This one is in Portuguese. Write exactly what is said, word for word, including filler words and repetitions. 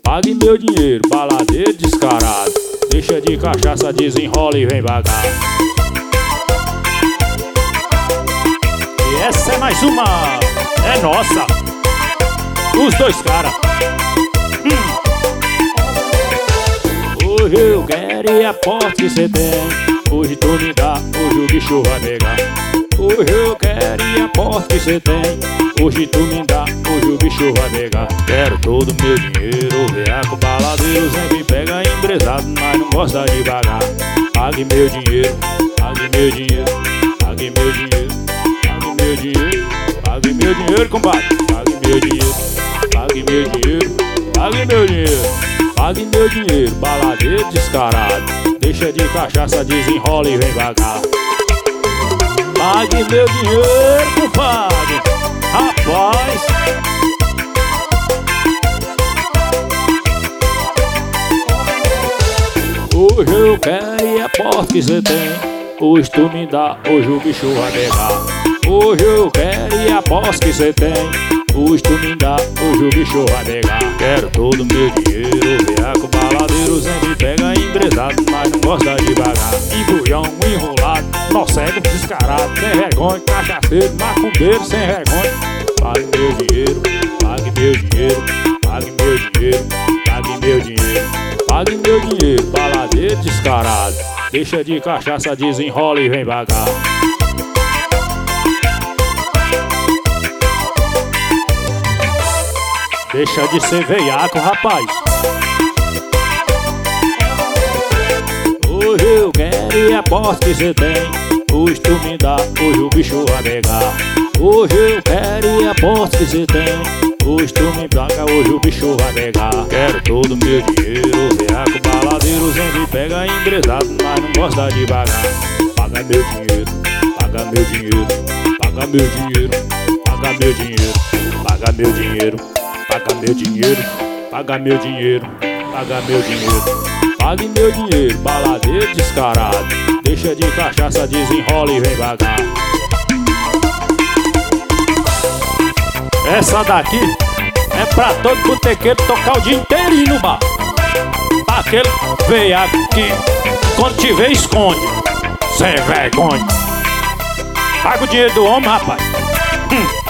Pague meu dinheiro, baladeiro descarado. Deixa de cachaça, desenrola e vem vagar. E essa é mais uma, é nossa. Os dois caras. hum. Hoje eu quero e aposto que cê tem. Hoje tu me dá, hoje o bicho vai pegar. Hoje eu quero e aposto que cê tem. Hoje tu me dá, hoje o bicho vai pegar. Quero todo meu dinheiro, veaco baladeiro sempre pega empresado, mas não gosta de pagar. Pague meu dinheiro, pague meu dinheiro, pague meu dinheiro, pague meu dinheiro, pague meu dinheiro, compadre. Pague meu dinheiro, pague meu dinheiro, pague meu dinheiro. Pague meu dinheiro, baladeiro descarado. Deixa de cachaça, desenrola e vem vagar. Pague meu dinheiro, compadre. Rapaz, hoje eu quero e aposto que cê tem. Hoje tu me dá, hoje o bicho vai pegar. Hoje eu quero e aposto que cê tem. Hoje tu me dá, hoje o bicho vai pegar. Quero todo meu dinheiro, veaco baladeiro sempre pega empresado, mas não gosta de pagar. Embrulhão, enrolado, nó cego, descarado, sem vergonha, cachaceiro, macumbeiro, sem vergonha. Pague meu dinheiro, pague meu dinheiro, pague meu dinheiro, pague meu dinheiro, pague meu dinheiro, baladeiro descarado. Deixa de cachaça, desenrola e vem vagar. Deixa de ser veiaco, rapaz. Hoje eu quero e aposto que cê tem. Hoje tu me dá, hoje o bicho vai pegar. Hoje eu quero e aposto que cê tem. Hoje tu me paga, hoje o bicho vai pegar. Quero todo meu dinheiro, veaco baladeiro sempre pega empresado, mas não gosta de pagar. Paga meu dinheiro, paga meu dinheiro, paga meu dinheiro, paga meu dinheiro, paga meu dinheiro, paga meu dinheiro, paga meu dinheiro, paga meu dinheiro. Pague meu dinheiro, baladeiro descarado. Deixa de cachaça, desenrola e vem vagar. Essa daqui é pra todo botequeiro tocar o dia inteirinho no bar. Aquele veiaco que quando te vê esconde, sem vergonha. Paga o dinheiro do homem, rapaz. hum.